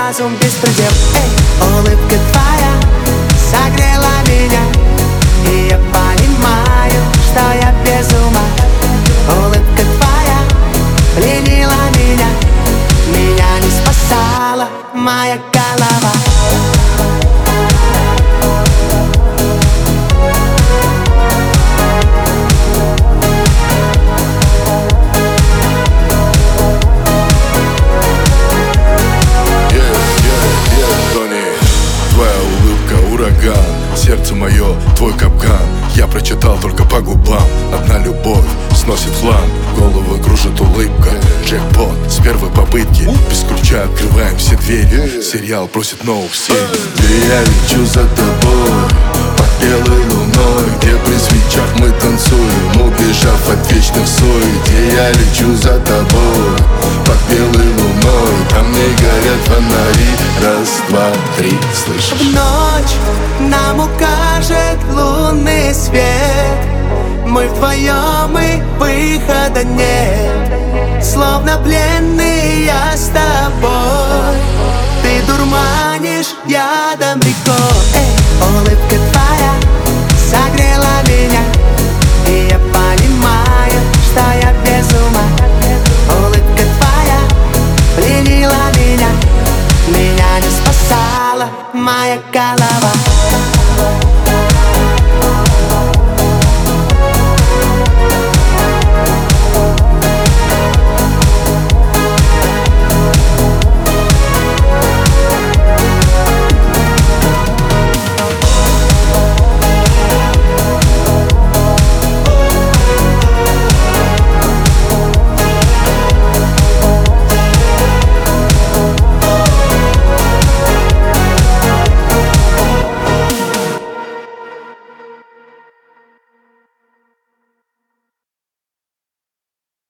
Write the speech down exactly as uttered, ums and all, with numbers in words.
разум беспредел. Эй, улыбка твоя согрела меня, и я понимаю, что я без ума. Улыбка твоя пленила меня, меня не спасала моя голова. Сердце мое, твой капкан. Я прочитал только по губам. Одна любовь сносит флан, голову кружит улыбка. Джекпот с первой попытки, без ключа открываем все двери. Сериал просит новых серий. Где я лечу за тобой, под белой луной, где при свечах мы танцуем, убежав от вечных сует. Где я лечу за тобой, под белой луной, там не горят фонари. Раз, два, три, слышишь? В ночь нам укажет лунный свет. Мы вдвоем, и выхода нет. Словно пленный я с тобой. Ты дурманишь ядом рекой. Эй, улыбка твоя согрела меня, и я понимаю, что я без ума. Улыбка твоя пленила меня, меня не спасала моя голова.